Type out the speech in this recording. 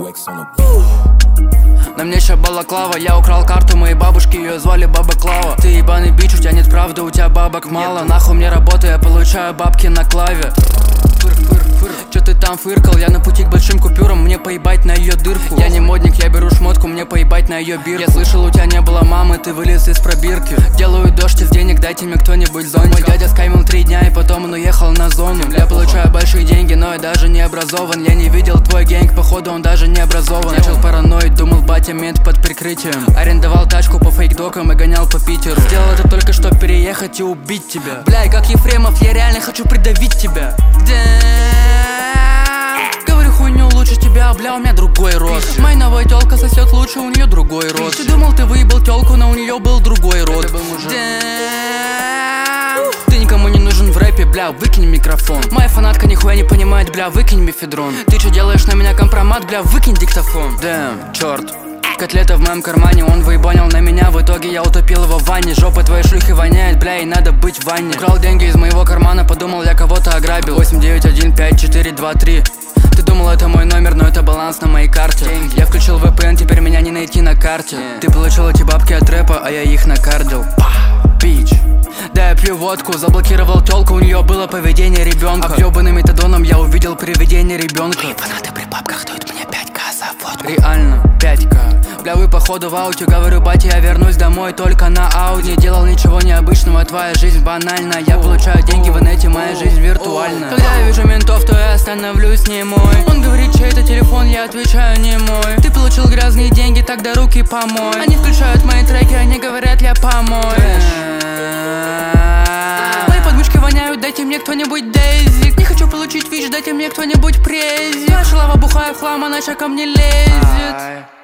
На мне ща балаклава, я украл карту моей бабушки, ее звали Баба Клава. Ты ебаный бич, у тебя нет правды, у тебя бабок мало. Нахуй мне работа, я получаю бабки на клаве. Чё ты там фыркал? Я на пути к большим купюрам, мне поебать на ее дырку. Я не модник, я беру шмотку, мне поебать на ее бирку. Я слышал, у тебя не было мамы, ты вылез из пробирки. Делаю дождь из денег, дайте мне кто-нибудь зонтик. Мой дядя скаймил 3 дня, и потом он уехал на зону. Я получаю большие деньги, но я даже не образован. Я не видел твой гэнг, походу он даже не образован. Начал параноид, думал батя мент под прикрытием. Арендовал тачку по фейк-докам и гонял по Питеру. Сделал это только чтоб переехать и убить тебя. Бля, и как Ефремов, я реально хочу придавить тебя. Говорю хуйню лучше тебя, бля, у меня другой рост. Моя новая тёлка сосет лучше, у нее другой рост. Ты думал, ты выебал тёлку, но у нее был другой рот. Ты никому не нужен в рэпе, бля, выкинь микрофон. Моя фанатка нихуя не понимает, бля, выкинь мефедрон. Ты чё делаешь на меня компромат, бля, выкинь диктофон. Чёрт. Котлета в моем кармане, он выебанил на меня. В итоге я утопил его в ванне. Жопа твоей шлюхи воняет, бля, и надо быть в ванне. Украл деньги из моего кармана, подумал, я кого-то ограбил. 8915423. Ты думал, это мой номер, но это баланс на моей карте. Я включил VPN, теперь меня не найти на карте. Ты получил эти бабки от рэпа, а я их накардил. Бич. Да, я пью водку, заблокировал тёлку, у нее было поведение ребенка. Объёбанный метадоном я увидел привидение ребенка. Мои фанаты при бабках дают мне 5К за водку. Реально, 5К. Бля, вы походу в ауте, говорю, батя, я вернусь домой только на Ауди. Не делал ничего необычного, твоя жизнь банальна. Я получаю деньги в инете, моя жизнь виртуальна. Когда я вижу ментов, то я становлюсь немой. Он говорит, чей это телефон, я отвечаю, не мой. Ты получил грязные деньги, тогда руки помой. Они включают мои треки, они говорят, я помой. Мои подмышки воняют, дайте мне кто-нибудь дейзик. Не хочу получить вич, дайте мне кто-нибудь презик. Я шалава бухаю в хлам, она ща ко мне лезет.